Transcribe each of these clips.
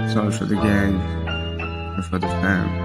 It's all for the gang and for the fam.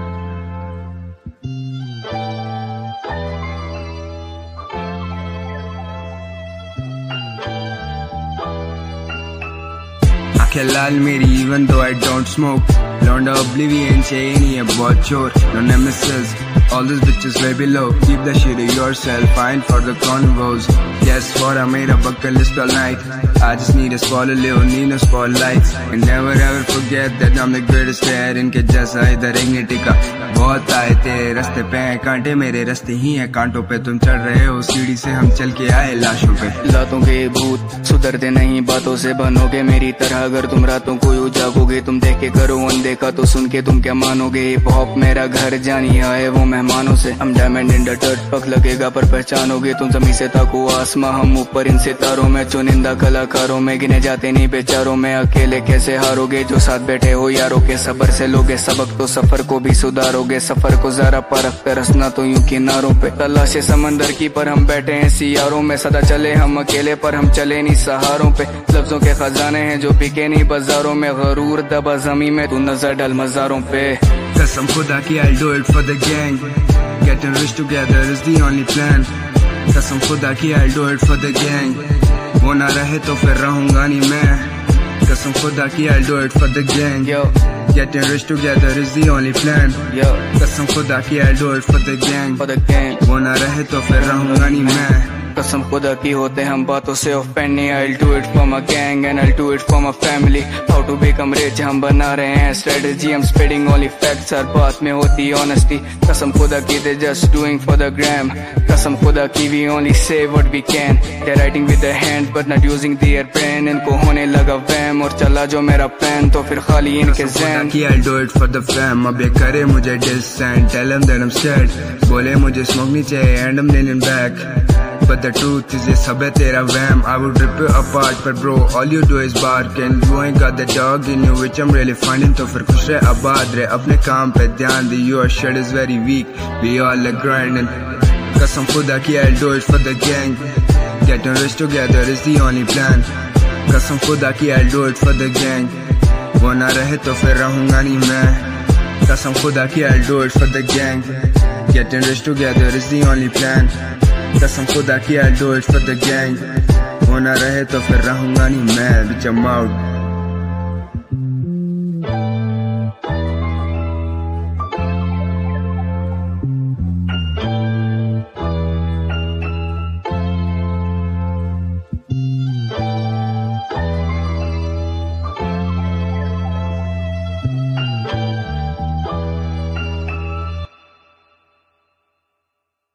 आँखें लाल मेरी even though I don't smoke. Lord oblivion चाहिए नहीं है बहुत चोर. No nemesis, all these bitches way below. Keep the shit to yourself, fine for the convos. Guess what, I made a bucket list all night. I just need a spot, a little need no spotlights. And never ever forget that I'm the greatest player. इनके जैसा इधर एक नहीं टिका. बहुत आए तेरे रास्ते पे हैं कांटे, मेरे रास्ते ही हैं कांटों पे. तुम चढ़ रहे हो सीढ़ी से, हम चल के आए लाशों पे. लातों के भूत सुधरते नहीं, बातों से बनोगे मेरी तरह. अगर तुम रातों को यूं जागोगे, तुम देख के करो अनदेखा तो सुन के तुम क्या मानोगे. हिप हॉप मेरा घर, जानिए आए वो मेहमानों से. हम डायमंड इन द डर्ट, पक लगेगा पर पहचानोगे. तुम जमीन से ताको आसमां, हम ऊपर इन सितारों में. चुनिंदा कलाकारों में गिने जाते नहीं बेचारों में. अकेले कैसे हारोगे जो साथ बैठे हो यारों के. सबर से लोगे सबक तो सफर को भी सुधारोगे. सफर को जरा परख तरसना तो यूं किनारों पे. तलाशे समंदर की पर हम बैठे हैं सियारों में. सदा चले हम अकेले पर हम चले नहीं सहारों पे. लफ्जों के खजाने हैं जो बिके नहीं बाजारों में. गरूर दबा जमी में, तू नजर डाल मजारों पे. कसम खुदा की I'll do it for the gang. Getting rich together is the only plan. कसम खुदा की I'll do it for the gang. वो ना रहे तो फिर रहूंगा नहीं मैं. कसम खुदा की I'll do it for the gang. Yo. Getting rich together is the only plan. Yo. कसम खुदा की I'll do it for the gang. For the gang. वो ना रहे तो फिर रहूंगा नहीं मैं. कसम खुदा की होते हम बातों से ऑफेंड नहीं. I'll do it for my gang and I'll do it for my family. How to become rich हम बना रहे हैं strategy. I'm spitting only facts, हर बात में होती honesty. कसम खुदा की they're just doing for the gram. कसम खुदा की we only say what we can. They're writing with their hands but not using their brain. इनको होने लगा वैम और चला जो मेरा plan तो फिर खाली इनके ज़हन. I'll do it for the fam. अब ये करे मुझे diss and tell them that I'm scared. बोले मुझे smoke नहीं चाहिए and I'm leaning back. But the truth is ये सब है तेरा wham. I would rip you apart but bro all you do is bark. And you ain't got the dog in you which I'm really finding. तो फिर खुश रहे आबाद रहे अपने काम पे ध्यान दे. Your shit is very weak, we all are grinding. कसम खुदा की I'll do it for the gang. Getting rich together is the only plan. कसम खुदा की I'll do it for the gang. वो ना रहे तो फिर रहूंगा नहीं मैं. कसम खुदा की I'll do it for the gang. Getting rich together is the only plan. कसम खुदा की I'll do it for the gang. वो ना रहे तो फिर रहूंगा नहीं मैं. Bitch I'm out.